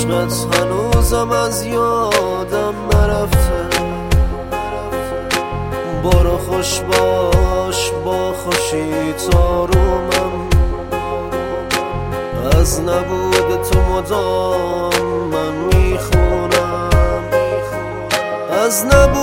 عشقت هنوزم از یادم نرفته. برو خوش باش با خوشیت آرومم، از نبود تو مدام من میخونم، از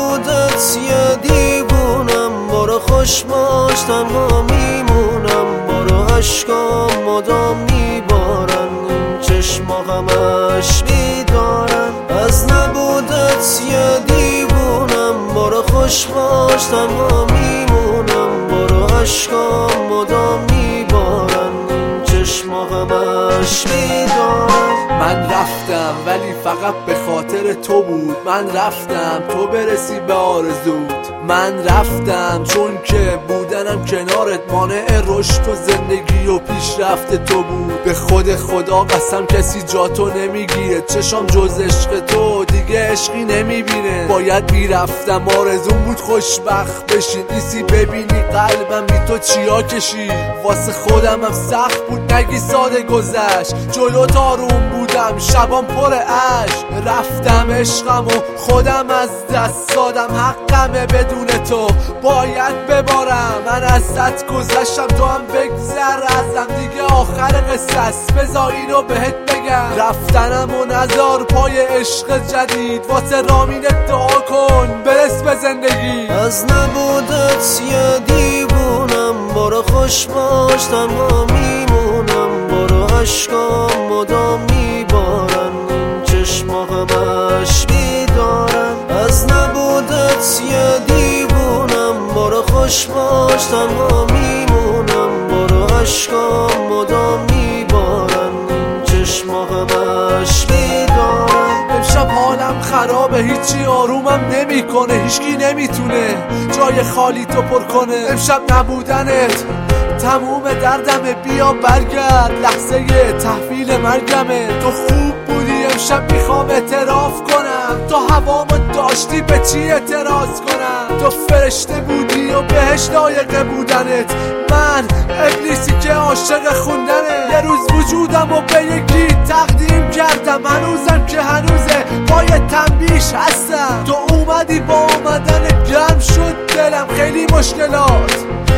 نبودت یه دیوونم. برو خوش باش تنها میمونم، برو عشقام مدام میبارن، این چشما غمش بیدارن، از نبودت یه دیوونم. برو خوش باش تنها میمونم، برو عشقام مدام میبارن، این چشما غمش بیدارن. من رفتم ولی فقط به خاطر تو بود، من رفتم تو برسی به آرزوت، من رفتم چون که بودنم کنارت مانع رشد و زندگی و پیشرفت تو بود. به خود خدا قسم کسی جا تو نمیگیره، چشام جز عشق تو دیگه عشقی نمیبینه. باید میرفتم آرزوم بود خوشبخت بشی، نیستی ببینی قلبم بی تو چیا کشی. واسه خودم هم سخت بود نگی ساده گذشت، جلو آروم بودم شبام پر عشق. رفتم عشقم و خودم از دست دادم، حقمه بدون تو باید ببارم. من ازت گذشتم تو هم بگذر ازم، دیگه آخر قصص بذار اینو بهت بگم. رفتنم و نزار پای عشق جدید، واسه رامینت دعا کن برس به زندگی. از نبودت یه دیوونم، برو خوش باش تنها میمونم، برو عشقام مدام میبارن، این چشما غمش بیدارن، از نبودت یه دیوونم. برو خوش باش تنها میمونم، برو عشقام مدام میبارن، این چشما غمش بیدارن. امشب حالم خرابه، هیچی آرومم نمیکنه، هیچکی نمیتونه جای خالی تو پر کنه. امشب نبودنت تموم دردمه، بیا برگرد لحظه تحویل مرگمه. تو خوب بودی امشب میخوام اعتراف کنم، تو هوامو داشتی به چی اعتراض کنم. تو فرشته بودی و بهش لایق بودنت، من ابلیسی که عاشق خوندنه. یه روز وجودمو به یکی تقدیم کردم، هنوزم که هنوزه پای تنبیش هستم. تو اومدی با اومدن گرم شد دلم، خیلی مشکلات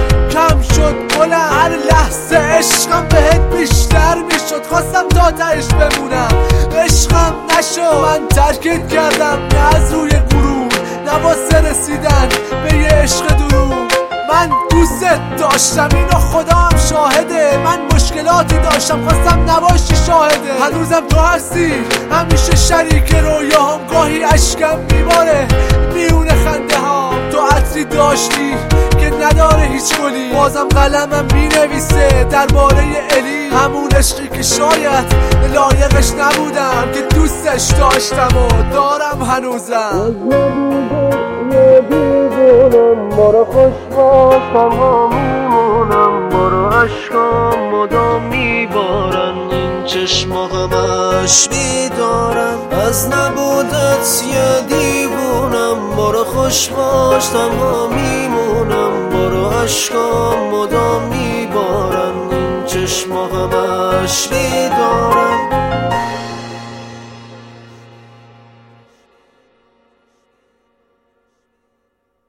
کم شد بلند. هر لحظه عشقم بهت بیشتر میشد، خواستم تا تهش بمونم عشقم نشد. من ترکت کردم نه از روی غرور، نه واسه رسیدن به یه عشق دروغ. من دوست داشتم اینو خدا هم شاهده، من مشکلاتی داشتم خواستم نباشی شاهده. هنوزم تو هستی همیشه شریک رویاهم، گاهی اشکم میباره میونه خنده ها. تو عطری داشتی که نداره هیچ گلی، بازم قلمم مینویسه درباره الی، همون عشقی که شاید لایقش نبودم، که دوستش داشتم و دارم هنوزم. برو خوش باش تنها میمونم، برو عشقام مدام میبارن، این چشما غمش بیدارن، از نبودت یه دیوونم. برو خوش باش تنها میمونم، برو عشقام مدام میبارن، این چشما غمش بیدارن.